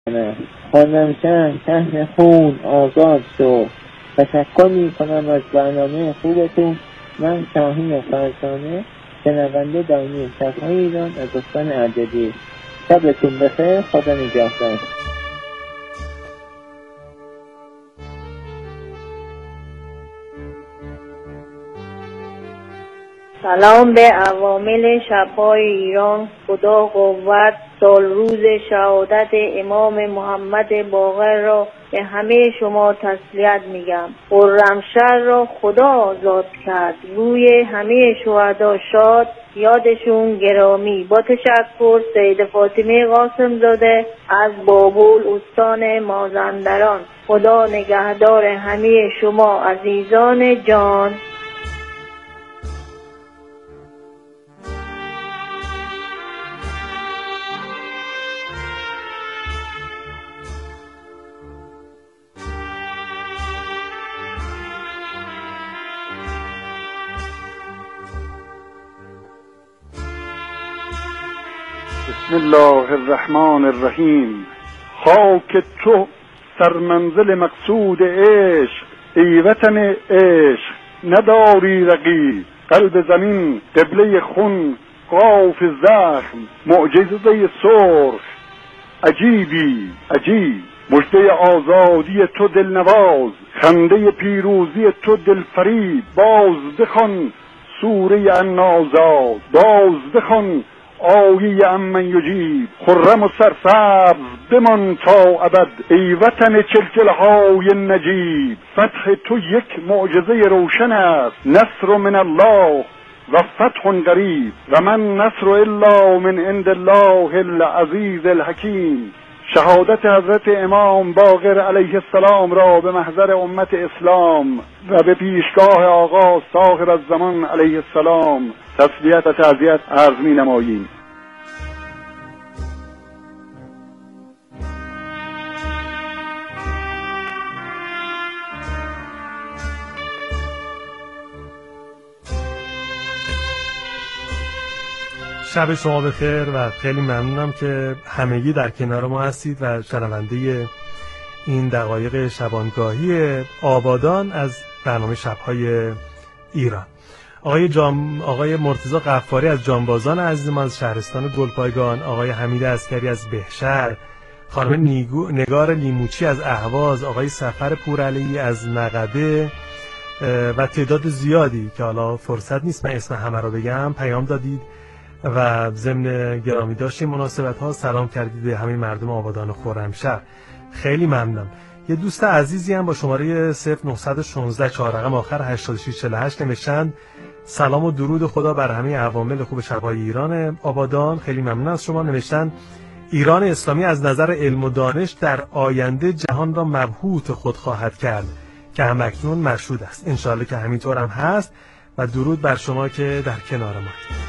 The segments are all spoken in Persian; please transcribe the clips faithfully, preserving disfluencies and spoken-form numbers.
خرمشهر شهر خون آزاد شد. تشکر می کنم از برنامه خوبتون. من شاهین فرزانه، شنونده دائمی شب‌های ایران از استان اردبیل. شبتون بخیر، خدا نگهدار. سلام به عوامل شب‌های ایران. خدا قوت سال روز شهادت امام محمد باقر را به همه شما تسلیت میگم. خرمشهر را خدا آزاد کرد، روی همه شهدا شاد، یادشون گرامی. با تشکر، سید فاطمه قاسم زاده از بابل استان مازندران. خدا نگهدار همه شما عزیزان جان. بسم الله الرحمن الرحیم. خاک تو سرمنزل مقصود عشق، ای وطن عشق نداری رقیب. قلب زمین قبله خون، قاف زخم معجزه سرخ. عجیبی عجیب، مژده آزادی تو دلنواز، خنده پیروزی تو دلفریب. باز بخوان سوره النازات، باز بخوان آیه امن یجیب. خرم و سرسبز بمان تا ابد، ای وطن چلچلهای نجیب. فتح تو یک معجزه روشن است، نصر من الله و فتح قریب. و من نصر الا من عند الله العزیز الحکیم. شهادت حضرت امام باقر علیه السلام را به محضر امت اسلام و به پیشگاه آقا صاحب الزمان علیه السلام تسلیت و تعزیت عرض می نماییم. شب شما بخیر و خیلی ممنونم که همگی در کنار ما هستید و شنونده این دقایق شبانگاهی آبادان از برنامه شب‌های ایران. آقای جام آقای مرتضی غفاری از جانبازان عزیز ما از شهرستان گلپایگان، آقای حمید عسکری از بهشهر، خانم نیگو نگار لیموچی از اهواز، آقای سفر پورعلی از نقده و تعداد زیادی که حالا فرصت نیست من اسم همه رو بگم پیام دادید و ضمن گرامی داشتیم مناسبت ها سلام کردید به همه مردم آبادان و خرمشهر. خیلی ممنونم. یه دوست عزیزی هم با شماره صفر نه یک شش چهار رقم آخر هشتاد و شش چهل و هشت نوشتند سلام و درود خدا بر همه عوامل خوب شب‌های ایران آبادان. خیلی ممنون از شما. نوشتند ایران اسلامی از نظر علم و دانش در آینده جهان را مبهوت خود خواهد کرد که همکنون مشهود است. انشالله که همینطور هم هست و درود بر شما که در کنار ما.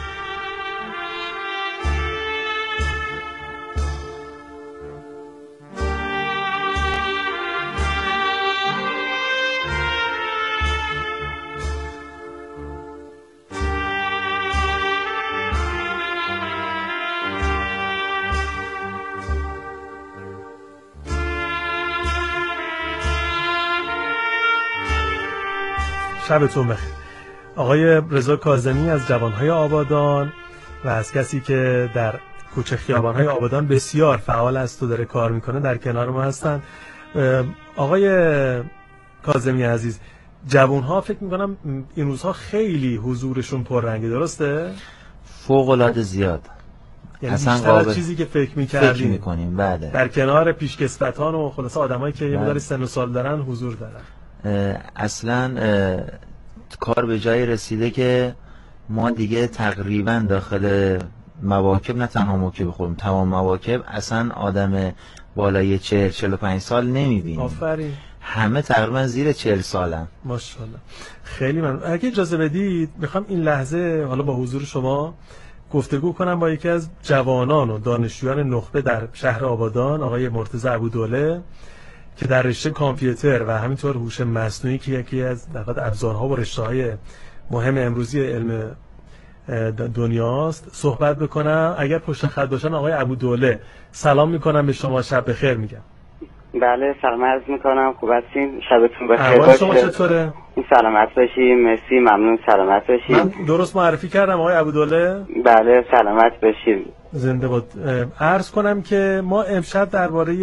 شبتون بخیر. آقای رضا کاظمی از جوانهای آبادان و از کسی که در کوچه خیابانهای آبادان بسیار فعال است و داره کار میکنه در کنار ما هستن. آقای کاظمی عزیز، جوانها فکر میکنم این روزها خیلی حضورشون پررنگه، درسته؟ فوق العاده زیاد. یعنی بیشتر از چیزی که فکر میکردیم فکر میکنیم. بله. در کنار پیشکسوتان و خلاصه آدمایی که یه مقدار سن و سال دارن حضور دارن. اصلا کار به جایی رسیده که ما دیگه تقریبا داخل مواکب، نه تنها مواکب خودم، تمام مواکب اصلا آدم بالای چهل چهل و پنج سال نمیبینیم. آفرین. همه تقریبا زیر چهل سالن. ماشاءالله. خیلی ممنون. اگه اجازه بدید میخوام این لحظه حالا با حضور شما گفتگو کنم با یکی از جوانان و دانشجویان نخبه در شهر آبادان، آقای مرتضی ابودوله، که در رشته کامپیوتر و همینطور هوش مصنوعی که یکی از در واقع ابزارها و رشته‌های مهم امروزی علم دنیاست صحبت بکنم. اگر پشت خط باشن آقای ابودوله، سلام میکنم به شما، شب بخیر میگم. بله سلام عرض میکنم، خوب هستین؟ شبتون بخیر باشه. احوال شما چطوره؟ سلامت باشی. مرسی، ممنون، سلامت باشی. من درست معرفی کردم آقای ابودوله؟ بله سلامت باشی. زنده باد. عرض کنم که ما امشب درباره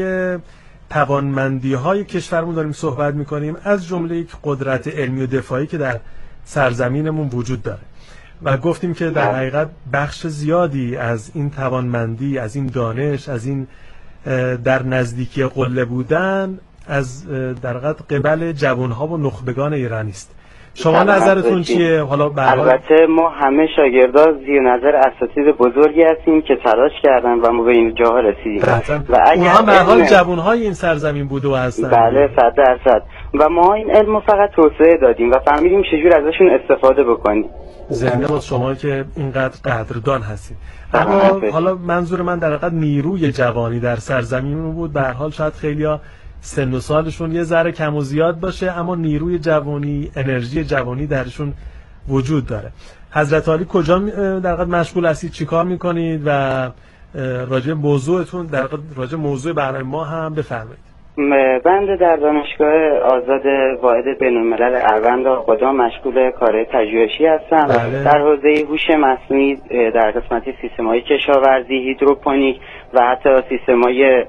توانمندی های کشورمون داریم صحبت میکنیم، از جمله یک قدرت علمی و دفاعی که در سرزمینمون وجود داره و گفتیم که در حقیقت بخش زیادی از این توانمندی، از این دانش، از این در نزدیکی قله بودن از در حقیقت قبل جوانها و نخبگان ایرانی است. شما نظرتون چیه؟ حالا البته ما همه شاگردا زیر نظر اساتید بزرگی هستیم که تلاش کردن و ما به این جاها رسیدیم و اونها به حال جوانهای این سرزمین بوده و هستن. بله صد درصد. و ما این علم فقط توسعه دادیم و فهمیدیم چجور ازشون استفاده بکنیم. زنده باد شما که اینقدر قدردان هستید. اما حالا منظور من در حقیقت نیروی جوانی در سرزمین بود. به هر حال شاید خیلیا سن و سالشون یه ذره کم و زیاد باشه، اما نیروی جوانی، انرژی جوانی درشون وجود داره. حضرت علی کجا در حقیقت مشغول هستید؟ چیکار میکنید؟ و راجع موضوعتون در حقیقت راجع موضوع برنامه ما هم بفرمایید. بنده در دانشگاه آزاد واحد بین‌الملل اروند آبادان مشغول کار پژوهشی هستم. بله. در حوزه هوش مصنوعی در قسمت سیستم‌های کشاورزی، هیدروپونیک و حتی سیستم‌های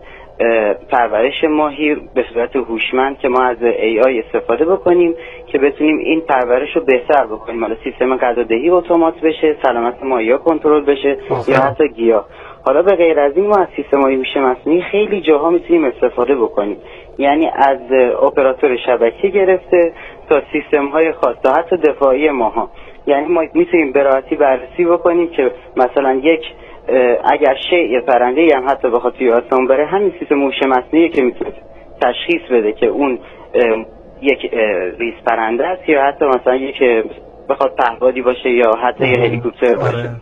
پرورش ماهی به صورت هوشمند که ما از ای آی استفاده بکنیم که بتونیم این پرورش رو بهتر بکنیم. حالا سیستم غذادهی اتومات بشه، سلامت ماهی‌ها کنترل بشه آخه. یا حتی گیاه. حالا به غیر از این ما از سیستم‌های هوش مصنوعی خیلی جاها میتونیم استفاده بکنیم، یعنی از اپراتور شبکه گرفته تا سیستم‌های خاص تا حتی دفاعی ماها. یعنی ما میتونیم به راحتی بررسی بکنیم که مثلا یک اگر شیء پرنده‌ای هم حتی بخواد توی آسمون بره، همین سیستم هوش مصنوعی که میتونه تشخیص بده که اون یک ریز پرنده است یا حتی مثلا یک بخواد پهپادی باشه یا حتی یه هلیکوپتر باشه.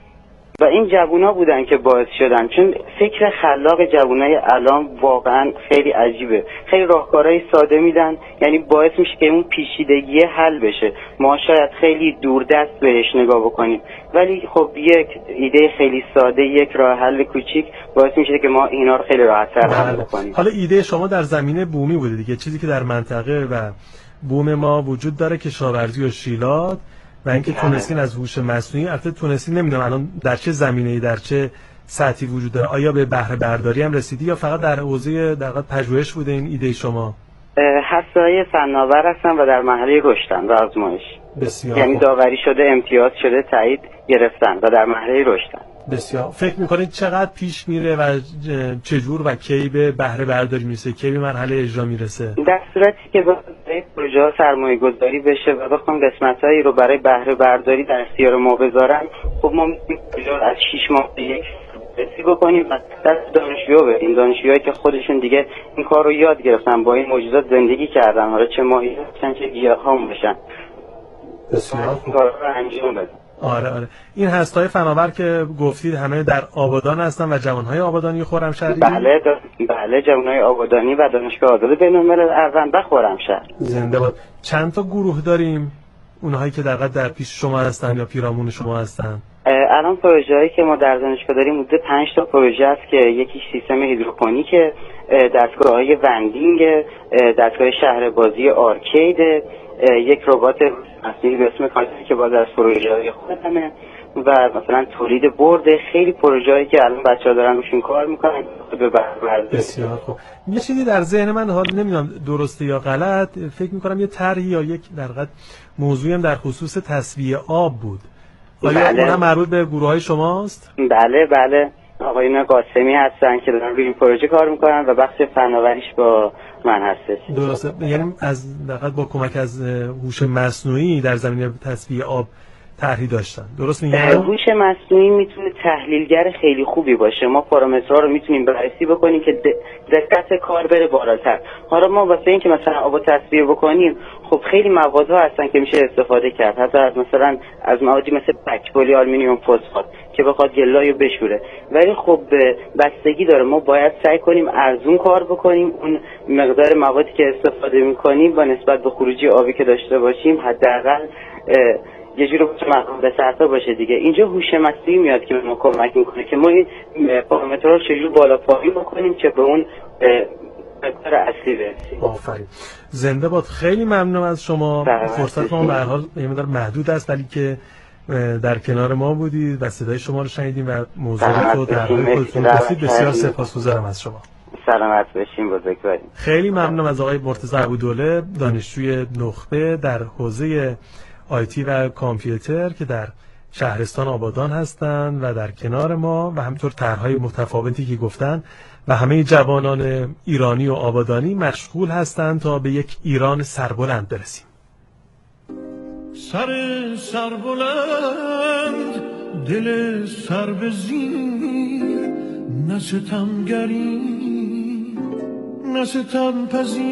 و این جوونا بودن که باعث شدن، چون فکر خلاق جوونای الان واقعا خیلی عجیبه، خیلی راهکارهای ساده میدن، یعنی باعث میشه که اون پیچیدگی حل بشه. ما شاید خیلی دوردست بهش نگاه بکنیم، ولی خب یک ایده خیلی ساده، یک راه حل کوچیک باعث میشه که ما اینا رو خیلی راحت‌تر حل بکنیم. حالا ایده شما در زمینه بومی بوده دیگه، چیزی که در منطقه و بوم ما وجود داره، کشاورزی و شیلات، و اینکه تونستین از هوش مصنوعی، البته تونستین نمیدونم الان در چه زمینه‌ای در چه سطحی وجود داره، آیا به بهره برداری هم رسیدی یا فقط در حوزه در واقع پژوهش بوده این ایده شما؟ هر سایه فناور هستن و در مرحله رشدن و آزمایش. بسیار یعنی داوری شده، امتیاز شده، تایید گرفتن و در مرحله رشدن. بسیار. فکر میکنید چقدر پیش میره و چجور و کی به بهره برداری میرسه، کی به مرحله اجرا میرسه؟ در صورتی که با پروژه ها سرمایه گذاری بشه و بخوام قسمت هایی رو برای بهره برداری در اختیار ما بذارن، خب ما میتونیم پروژه از شش ماه به یک رسی بکنیم و دست دانشجوها بدیم، دانشجوهایی که خودشون دیگه این کار رو یاد گرفتن، با این موجودات زندگی کردن، حالا چه ماهی هستن چه گیاهان بشن. بسیار خوب. کار رو انجام بدن. آره آره. این هستای فناور که گفتید همه در آبادان هستن و جوانهای آبادانی خرمشهری؟ بله دا... بله جوانهای آبادانی و دانشگاه آزاد بین‌الملل اروند و خرمشهر. زنده باد. چند تا گروه داریم؟ اونهایی که در در پیش شما هستن یا پیرامون شما هستن؟ الان پروژه‌ای که ما در دانشگاه داریم حدود پنج تا پروژه است که یکی سیستم هیدروپونیک، دستگاه‌های وندینگ، دستگاه شهربازی آرکید، یک ربات مصنوعی به اسم کالسی که باز از پروژه‌های خودمه و مثلا تولید برد، خیلی پروژه‌ای که الان بچه‌ها دارن روشون کار میکنن به بهره. بسیار خوب. یه چیزی در ذهن من حالا نمیدونم درسته یا غلط، فکر میکنم یه طرحی یا یک در حقیقت موضوعی هم در خصوص تصفیه آب بود. آیا بله. اون هم مربوط به گروه‌های شماست؟ بله بله. آقایون قاسمی هستن که دارن روی این پروژه کار میکنن و بخش فناوریش با من هستش. درسته. یعنی از در با کمک از هوش مصنوعی در زمینه تصفیه آب طرحی داشتن. درست میگم؟ هوش مصنوعی میتونه تحلیلگر خیلی خوبی باشه. ما پارامترها رو میتونیم بررسی بکنیم که دقت کار بره بالاتر. حالا ما واسه اینکه مثلا آب تصفیه بکنیم، خب خیلی موادها هستن که میشه استفاده کرد، حتی از مثلا از موادی مثل پک پلی آلومینیوم فسفات که بخواد گلایو بشوره، ولی خب بستگی داره. ما باید سعی کنیم ارزون کار بکنیم، اون مقدار موادی که استفاده میکنیم با نسبت به خروجی آبی که داشته باشیم حداقل یه جوری باشه مقام به سرتا باشه دیگه. اینجا هوش مصنوعی میاد که به ما کمک میکنه که ما این پارامترها رو چجور بالا پایین بکنیم که به اون کار اصلی برسیم. آفرین. زنده باد. خیلی ممنونم از شما. فرصت ما به هر حال یه مقدار محدود است، ولی که در کنار ما بودید و صدای شما رو شنیدیم و موضوعات رو در حال خودتون گفتید. بسیار سپاسگزارم از شما. سلامت باشین، بزرگوارید. خیلی ممنونم از آقای مرتضی ابودوله، دانشجوی نخبه در حوزه آیتی و کامپیوتر که در شهرستان آبادان هستند و در کنار ما و همینطور طرح‌های متفاوتی که گفتن و همه جوانان ایرانی و آبادانی مشغول هستند تا به یک ایران سربلند برسیم. سر سربلند، دل سر به زیر، نه ستمگری نه ستم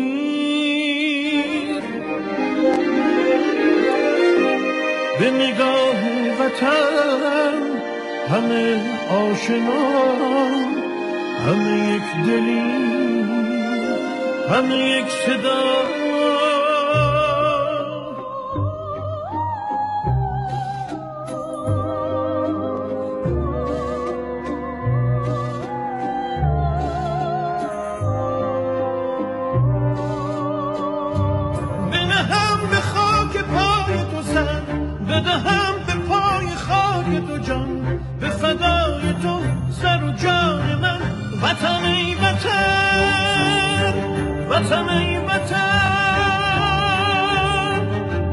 پذیر، به نگاه وطن همه آشنا، همه یک دلی، همه یک صدا. بدهم به پای خاک تو جان، به فدای تو سر و جان من. وطن ای وطن، وطن ای وطن.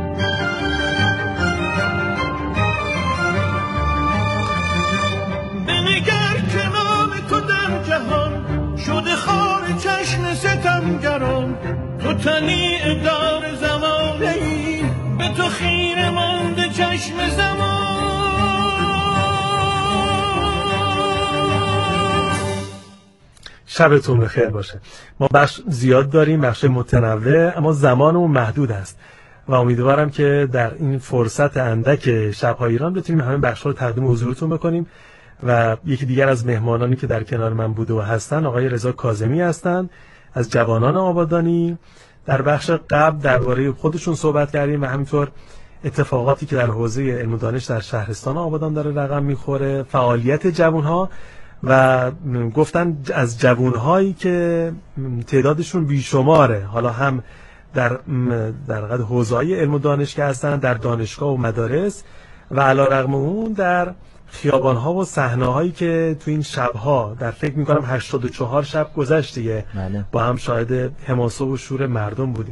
بنگر که نام تو در جهان شده خار چشم ستمگران. تو طلیع دار زمانه ای، به تو خیره مانده چشم زمان. شبتون بخیر باشه. ما بخش زیاد داریم، بخش متنوع، اما زمانمون محدود است و امیدوارم که در این فرصت اندک شب‌های ایران بتونیم همین بخش‌ها رو تقدیم حضورتون بکنیم. و یکی دیگر از مهمانانی که در کنار من بوده و هستن آقای رضا کاظمی هستند از جوانان آبادانی. در بخش قبل درباره خودشون صحبت کردیم و همینطور اتفاقاتی که در حوزه علم و دانش در شهرستان آبادان داره رقم میخوره، فعالیت جوانها و گفتن از جوانهایی که تعدادشون بیشماره، حالا هم در در حد حوزه‌های علم و دانش که هستن، در دانشگاه و مدارس و علیرغم اون در خیابان‌ها و صحنه‌هایی که تو این شب‌ها در فکر می‌کنم هشتاد و چهار شب گذشت دیگه با هم شاهد حماسه و شور مردم بودیم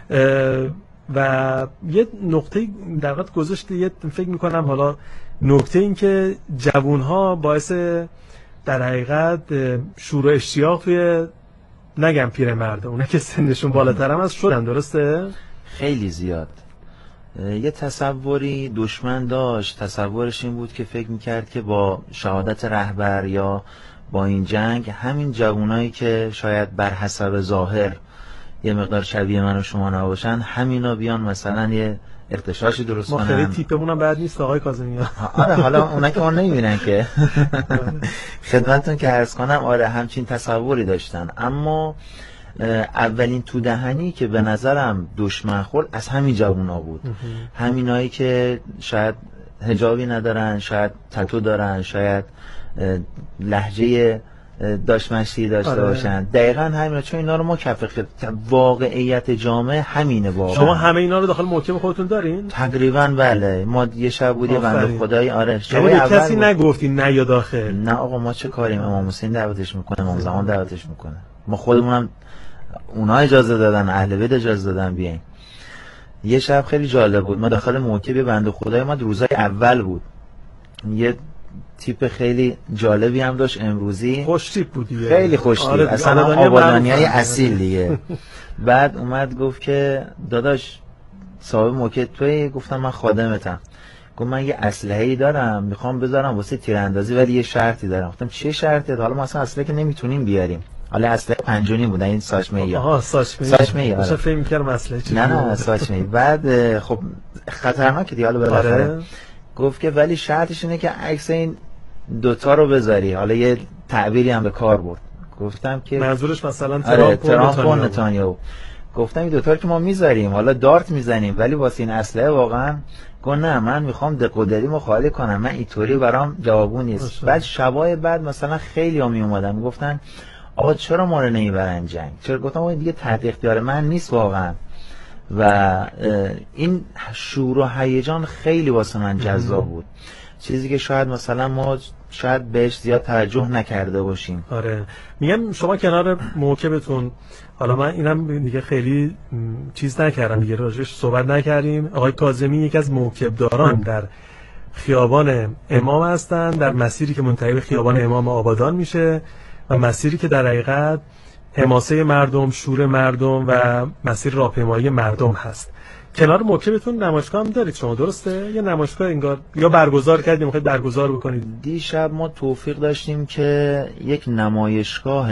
و یه نقطه در واقع گذاشته، یه فکر می‌کنم حالا نکته این که جوان‌ها باعث در حقیقت شور و اشتیاق توی نگم پیرمرد، اونا که سنشون بالاتر هم از شدن، درسته؟ خیلی زیاد. یه تصوری دشمن داشت، تصورش این بود که فکر میکرد که با شهادت رهبر یا با این جنگ همین جوانایی که شاید بر حسب ظاهر یه مقدار شبیه من و شما نباشن، همینا بیان مثلا یه ارتشاشی درست کنن. ما خیلی تیپمون هم بد نیست آقای کاظمی. آره حالا اونا که اون نمیبینن که خدمتتون که عرض کنم، آره همچین تصوری داشتن. اما اولین تو دهنی که به نظرم دشمن خورد از همین جوونا بود، همینایی که شاید حجابی ندارن، شاید تتو دارن، شاید لهجه داشمشتی داشته آره. باشن. دقیقاً همینا، چون اینا رو ما کف واقعیت جامعه همینه. واقعا شما همه اینا رو داخل محکم خودتون دارین؟ تقریباً بله. ما یه شب بودیم بنده خدایی آره شما کسی نگفتین نه یا داخل؟ نه آقا ما چه کاریم، امام حسین دعوتش میکنه، امام زمان دعوتش میکنه، ما خودمونم اونا اجازه دادن، اهل بیت اجازه دادن بیاین. یه شب خیلی جالب بود، ما داخل موکب بنده خدای ما روزای اول بود، یه تیپ خیلی جالبی هم داشت، امروزی خوش تیپ بود دیگه، خیلی خوش تیپ آره اصلا آبادانیای اصیل دیگه. بعد اومد گفت که داداش صاحب موکب توی؟ گفتم من خادمتم. گفت من یه اسلحه‌ای دارم میخوام بذارم واسه تیراندازی ولی یه شرطی دارم. گفتم چه شرطی؟ حالا ما اصلا اسلحه که نمیتونیم بیاریم، حالا اسلحه پنجونی بودن این ساچمه یا آها ساچمه ساچمه آره فکر می‌کردم اسلحه چی نه نه ساچمه. بعد خب خطرناکه دیگه، حالا بالاخره گفت که ولی شرطش اینه که عکس این دوتا رو بذاری. حالا یه تعبیری هم به کار برد، گفتم که منظورش مثلا ترامپ و نتانیاهو. گفتم این دوتا که ما میذاریم حالا دارت میزنیم ولی واسه این اسلحه واقعا گفت نه من میخوام دقودری مخالی کنم، من اینطوری برام جوابون نیست. بعد شبای بعد مثلا خیلی ها می اومدن میگفتن آقا چرا ما رو نمیبرن جنگ؟ چرا؟ گفتم آقا دیگه تحت اختیار من نیست واقعا. و این شور و هیجان خیلی واسه من جذاب بود، چیزی که شاید مثلا ما شاید بهش زیاد توجه نکرده باشیم. آره میگم شما کنار موکبتون، حالا من اینم دیگه خیلی چیز نکردم دیگه راجعش صحبت نکردیم، آقای کاظمی یکی از موکبداران در خیابان امام هستن، در مسیری که منتهی به خیابان امام آبادان میشه و مسیری که در حقیقت حماسه مردم، شور مردم و مسیر راهپیمایی مردم هست. کنار موکبتون نمایشگاه هم دارید شما، درسته؟ یه نمایشگاه انگار یا برگزار کردیم، میخواید برگزار بکنید؟ دیشب ما توفیق داشتیم که یک نمایشگاه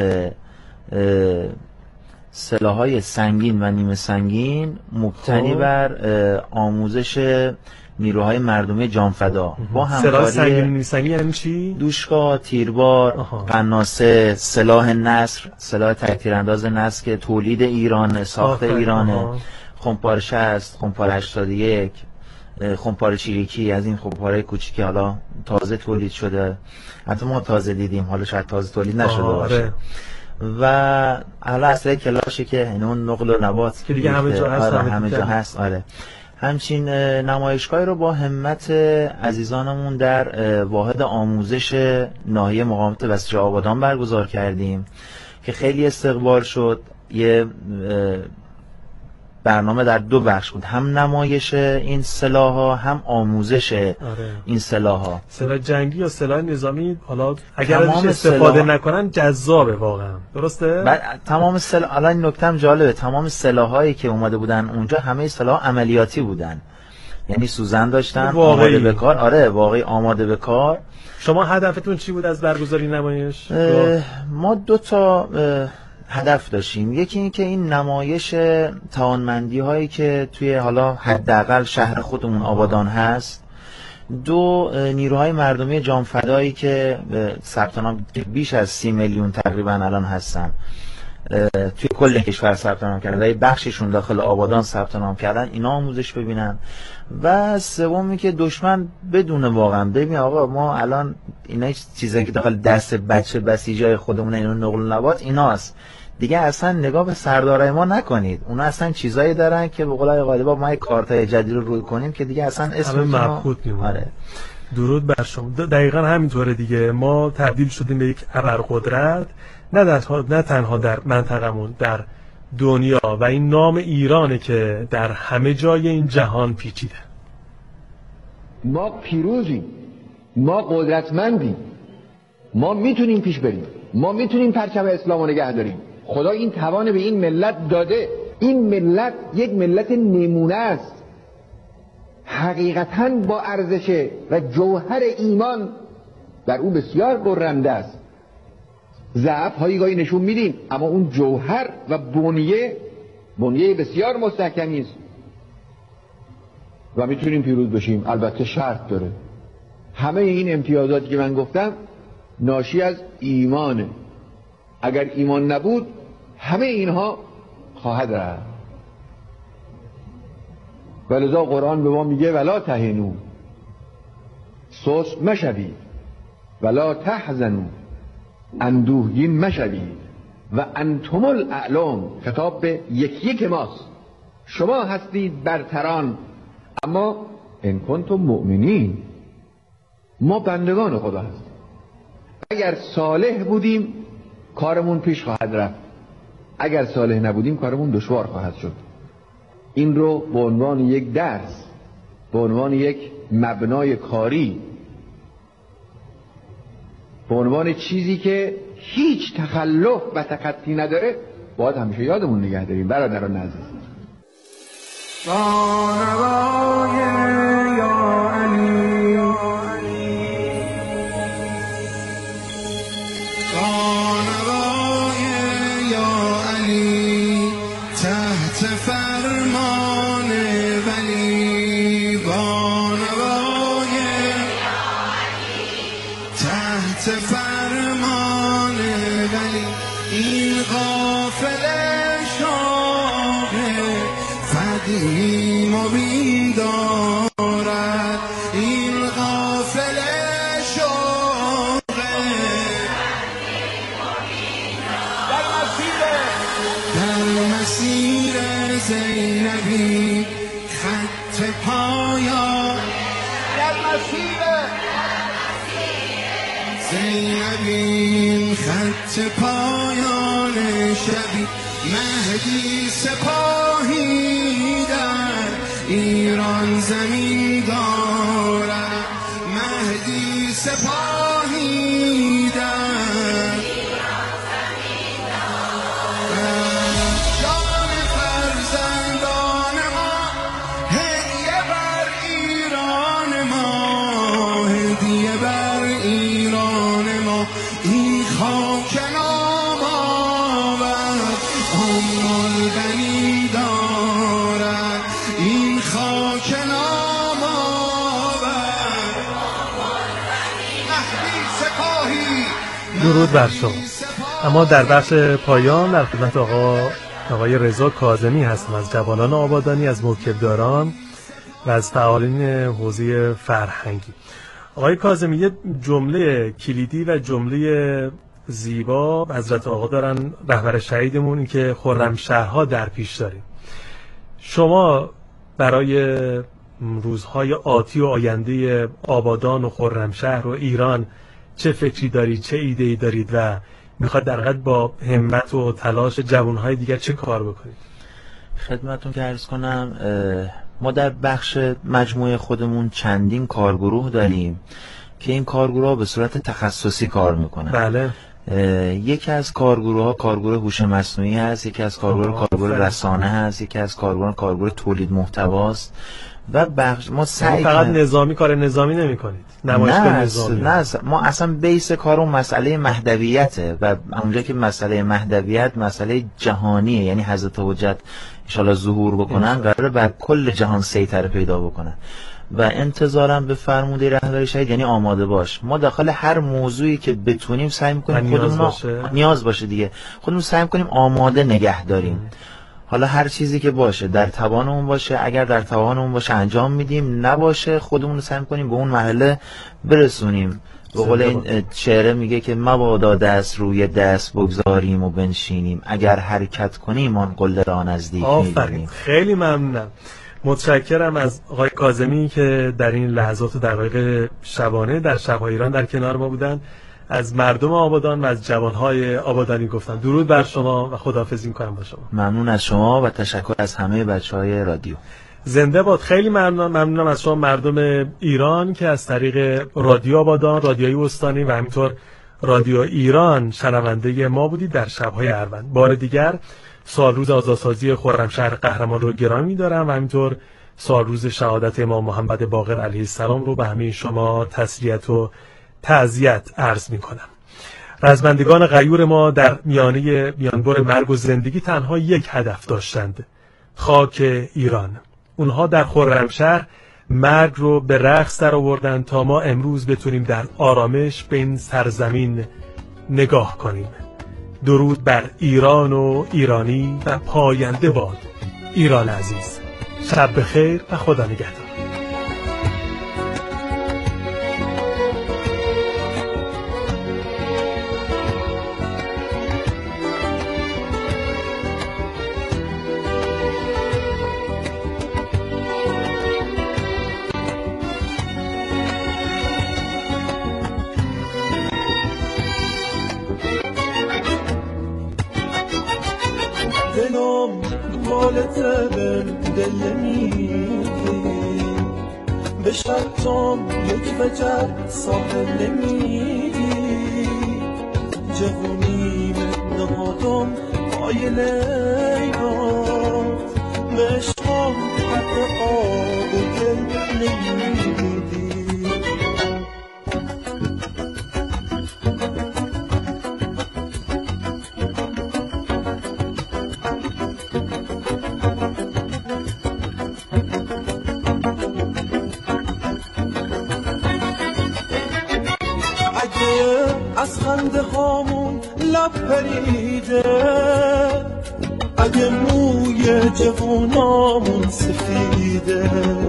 سلاح‌های سنگین و نیمه سنگین مبتنی بر آموزش نیروهای مردمی جانفدا با همکاری سلاح سنگین نیمه سنگین یعنی چی؟ دوشکا، تیربار، قناصه، سلاح نصر، سلاح تک‌تیرانداز نصر که تولید ایران، ساخت ایرانه، خمپاره شصت، خمپاره هشتاد و یک، خمپاره چیریکی، از این خمپاره کوچیکی حالا تازه تولید شده، حتی ما تازه دیدیم، حالا شاید تازه تولید نشده باشه. و حالا اصلا کلاشی که اون نقل و نبات که دیگه همه جا هست، آره همه جا هست. آره همچین نمایشگاهی رو با همت عزیزانمون در واحد آموزش ناحیه مقاومت بسیج آبادان برگزار کردیم که خیلی استقبال شد. یه برنامه در دو بخش بود، هم نمایش این سلاح‌ها هم آموزش آره. این سلاح‌ها، سلاح جنگی یا سلاح نظامی، حالا اگر ازش استفاده سلاح... نکنن جذابه واقعا، درسته؟ بعد تمام سلاح، الان این نکته هم جالبه، تمام سلاح‌هایی که اومده بودن اونجا همه سلاح عملیاتی بودن، یعنی سوزن داشتن آماده به کار. آره واقعی آماده به کار. شما هدفتون چی بود از برگزاری نمایش؟ ما دو تا هدف داشتیم. یکی این که این نمایش توانمندی هایی که توی حالا حداقل شهر خودمون آبادان هست، دو نیروهای مردمی جانفدایی که ثبت نام بیش از سی میلیون تقریبا الان هستن توی کل کشور ثبت نام کردن و بخششون داخل آبادان ثبت نام کردن، اینا آموزش ببینن. و سومی که دشمن بدونه واقعا ببین آقا ما الان اینا چیزایی که داخل دست بچه بسیجای خودمون اینا نقل و نبات ایناست دیگه، اصلا نگاه به سردارای ما نکنید، اونا اصلا چیزایی دارن که به قول آقای غالبا ما یک کارتای جدید رو روی کنیم که دیگه اصلا اسم مبهوت میمونه. آره. درود بر شما. دقیقاً همینطوره دیگه، ما تبدیل شدیم به یک ابرقدرت، نه در نه تنها در منطقمون، در دنیا، و این نام ایرانه که در همه جای این جهان پیچیده. ما پیروزیم، ما قدرتمندیم، ما میتونیم پیش بریم، ما میتونیم پرچم اسلام رو نگه داریم. خدا این توان به این ملت داده. این ملت یک ملت نمونه است، حقیقتاً با ارزش و جوهر ایمان در او بسیار برنده است. ضعف هایی گاهی نشون میدیم، اما اون جوهر و بنیه بنیه بسیار مستحکمی است و میتونیم پیروز بشیم. البته شرط داره. همه این امتیازاتی که من گفتم ناشی از ایمانه. اگر ایمان نبود همه اینها خواهد رفت. ولذا قرآن به ما میگه ولا تهنوا، سست مشوید، ولا تحزنوا، اندوهگین مشوید، و انتم الاعلام، خطاب به یکی یک ماست، شما هستید برتران، اما ان کنتم مؤمنین، ما بندگان خدا هستیم. اگر صالح بودیم کارمون پیش خواهد رفت، اگر صالح نبودیم کارمون دشوار خواهد شد. این رو به عنوان یک درس، به عنوان یک مبنای کاری، به عنوان چیزی که هیچ تخلف و تخطی نداره باید همیشه یادمون نگه داریم. برادران عزیز، فرمان ولی این غافل شاه مهدی مبین دارد این قافله شوقه در مسیر زینبی خط پایان در مسیر زینبی خط پایان شبی مهدی سپاهی در ایران زمین دارد مهدی سپاهی در ایران زمین دارد جان فرزندان ما هدیه بر ایران ما هدیه بر ایران ما این خاک نام آورد ام البنین دارد این خاک نام آورد مهدی سپاهی درود بر شما. اما در بخش پایان در خدمت آقا آقای رضا کاظمی هستم از جوانان آبادانی، از موکبداران و از فعالین حوزه فرهنگی. آقای کاظمی، یه جمله کلیدی و جمله زیبا حضرت آقا دارن، رهبر شهیدمون، این که خرمشهرها در پیش داریم. شما برای روزهای آتی و آینده آبادان و خرمشهر و ایران چه فکری دارید، چه ایده‌ای دارید و میخواد در حقیقت با همت و تلاش جوانهای دیگر چه کار بکنید؟ خدمتون که عرض کنم، ما در بخش مجموعه خودمون چندین کارگروه داریم که این کارگروه ها به صورت تخصصی کار میکنن. بله. یکی از کارگروه ها کارگروه هوش مصنوعی هست، یکی از کارگروه کارگروه رسانه هست، یکی از کارگروه کارگروه تولید محتواست و بخش ما سعی فقط نظامی کار نظامی نمی کنید؟ نمایشگاه نظامی؟ نه، ما اصلا بیس کارون مسئله مهدویته و اونجا که مسئله مهدویت مسئله جهانیه، یعنی حضرت حجت انشالله ظهور بکنن قراره بر کل جهان سیطره پیدا بکنن و انتظارم به فرموده رهبر شهید یعنی آماده باش. ما داخل هر موضوعی که بتونیم سعی میکنیم خودمون باشه. نیاز باشه دیگه خودمون سعی میکنیم آماده نگه داریم. حالا هر چیزی که باشه در توانمون باشه، اگر در توانمون باشه انجام میدیم، نباشه خودمون رو سعی میکنیم به اون مرحله برسونیم. به قول این شعره میگه که مبادا دست روی دست بگذاریم و بنشینیم، اگر حرکت کنیم آن قله را نزدیک می‌بینیم. خیلی ممنونم، متشکرم از آقای کاظمی که در این لحظات و دقایق شبانه در شب‌های ایران در کنار ما بودن، از مردم آبادان و از جوانهای آبادانی گفتن. درود بر شما و خداحافظی می‌کنم با شما. ممنون از شما و تشکر از همه بچه‌های رادیو. زنده باد. خیلی ممنون ممنونم از شما مردم ایران که از طریق رادیو آبادان، رادیوی استانی و همینطور رادیو ایران شنونده ما بودید در شب‌های اروند. بار دیگر سال روز آزادسازی خرمشهر قهرمان رو گرامی دارم و همینطور سال روز شهادت امام محمد باقر علیه السلام رو به همه شما تسلیت و تعزیت عرض می‌کنم. رزمندگان غیور ما در میانه میانبر مرگ و زندگی تنها یک هدف داشتند: خاک ایران. اونها در خرمشهر مرگ رو به رقص در آوردن تا ما امروز بتونیم در آرامش به این سرزمین نگاه کنیم. درود بر ایران و ایرانی و پاینده باد ایران عزیز. شب بخیر و خدا نگهدار. بشتم یک وجر ساحل نمیدی جوونیم نهادم آیل ایران مشتم حق آب و گل نمیدی از خنده هامون لب پریده، اگه موی روی جوونامون سفیده.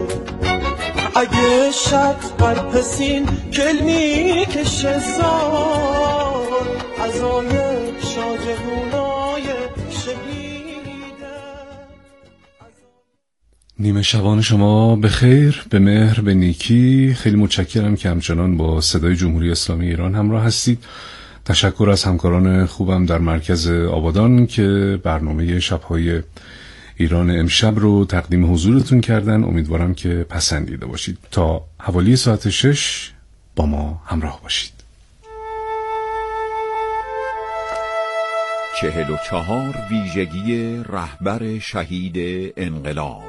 اگه شب قرپسین کلمی کشه زار ازای شاجهونای شهیده. نیمه شبان شما به خیر، به مهر، به نیکی. خیلی متشکرم که همچنان با صدای جمهوری اسلامی ایران همراه هستید. تشکر از همکاران خوبم در مرکز آبادان که برنامه شب‌های ایران امشب رو تقدیم حضورتون کردن. امیدوارم که پسندیده باشید. تا حوالی ساعت شش با ما همراه باشید. چهل و چهار ویژگی رهبر شهید انقلاب.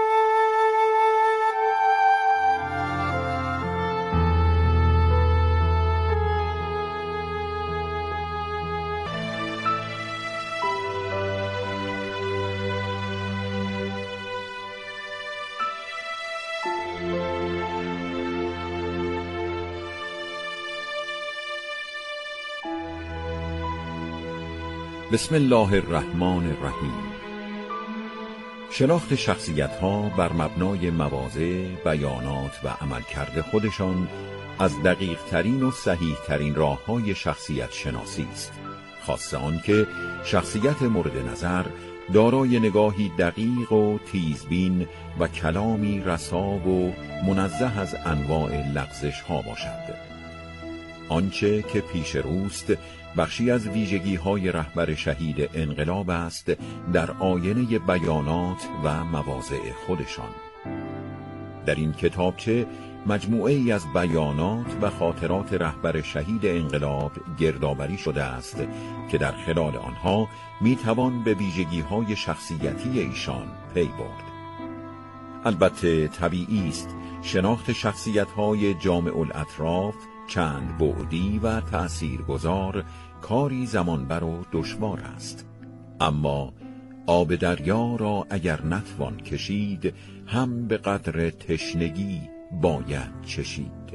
بسم الله الرحمن الرحیم. شناخت شخصیت‌ها بر مبنای مواضع، بیانات و عملکرد خودشان از دقیق‌ترین و صحیح‌ترین راه‌های شخصیت شناسی است. خاصه آن که شخصیت مورد نظر دارای نگاهی دقیق و تیزبین و کلامی رسا و منزه از انواع لغزش‌ها باشد. آنچه که پیش روست بخشی از ویژگی‌های رهبر شهید انقلاب است در آینه بیانات و مواضع خودشان. در این کتابچه مجموعه ای از بیانات و خاطرات رهبر شهید انقلاب گردآوری شده است که در خلال آنها میتوان به ویژگی‌های شخصیتی ایشان پی برد. البته طبیعی است شناخت شخصیت‌های جامع الاطراف، چند بعدی و تأثیرگذار کاری زمانبر و دشوار است. اما آب دریا را اگر نتوان کشید هم به قدر تشنگی باید چشید.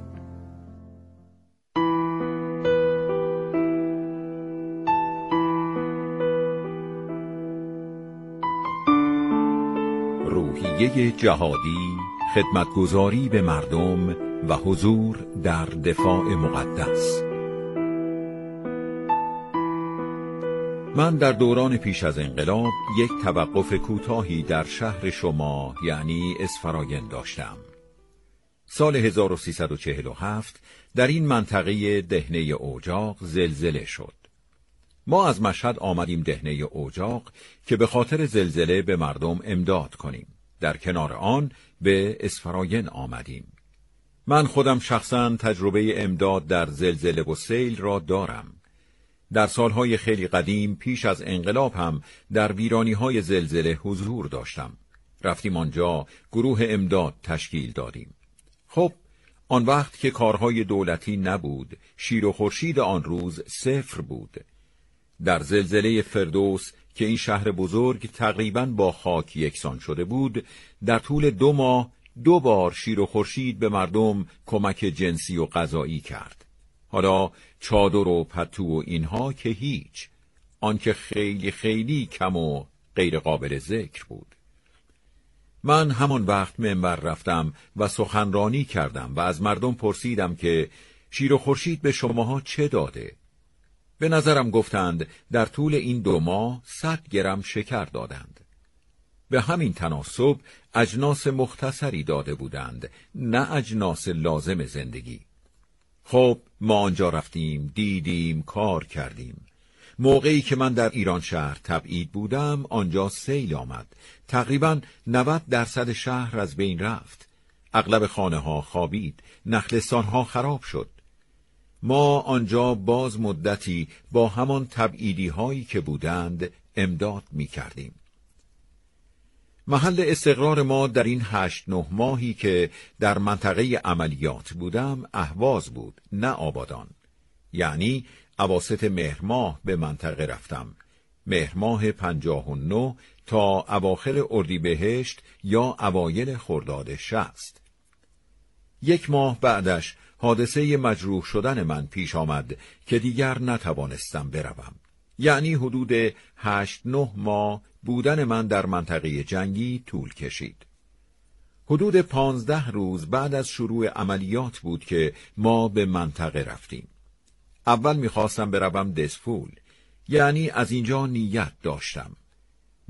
روحیه جهادی، خدمتگزاری به مردم و حضور در دفاع مقدس. من در دوران پیش از انقلاب یک توقف کوتاهی در شهر شما یعنی اسفراین داشتم. سال هزار و سیصد و چهل و هفت در این منطقه دهنه اوجاق زلزله شد. ما از مشهد آمدیم دهنه اوجاق که به خاطر زلزله به مردم امداد کنیم. در کنار آن به اسفراین آمدیم. من خودم شخصاً تجربه امداد در زلزله و سیل را دارم. در سالهای خیلی قدیم پیش از انقلاب هم در ویرانی‌های زلزله حضور داشتم. رفتیم آنجا، گروه امداد تشکیل دادیم. خب آن وقت که کارهای دولتی نبود، شیر و خورشید آن روز صفر بود. در زلزله فردوس که این شهر بزرگ تقریباً با خاک یکسان شده بود، در طول دو ماه دو بار شیر و خورشید به مردم کمک جنسی و غذایی کرد. حالا چادر و پتو و اینها که هیچ، آنکه خیلی خیلی کم و غیر قابل ذکر بود. من همان وقت منبر رفتم و سخنرانی کردم و از مردم پرسیدم که شیر و خورشید به شماها چه داده؟ به نظرم گفتند در طول این دو ماه صد گرم شکر دادند. به همین تناسب اجناس مختصری داده بودند، نه اجناس لازم زندگی. خب ما آنجا رفتیم، دیدیم، کار کردیم. موقعی که من در ایران شهر تبعید بودم آنجا سیل آمد. تقریباً نود درصد شهر از بین رفت. اغلب خانه ها خوابید، نخلستان ها خراب شد. ما آنجا باز مدتی با همان تبعیدی هایی که بودند امداد می کردیم. محل استقرار ما در این هشت نه ماهی که در منطقه عملیات بودم اهواز بود، نه آبادان. یعنی اواسط مهر ماه به منطقه رفتم، مهر ماه پنجاه و نه تا اواخر اردیبهشت یا اوایل خرداد شصت. یک ماه بعدش حادثه مجروح شدن من پیش آمد که دیگر نتوانستم بروم. یعنی حدود هشت نه ماه بودن من در منطقه جنگی طول کشید. حدود پانزده روز بعد از شروع عملیات بود که ما به منطقه رفتیم. اول میخواستم بروم دسفول، یعنی از اینجا نیت داشتم.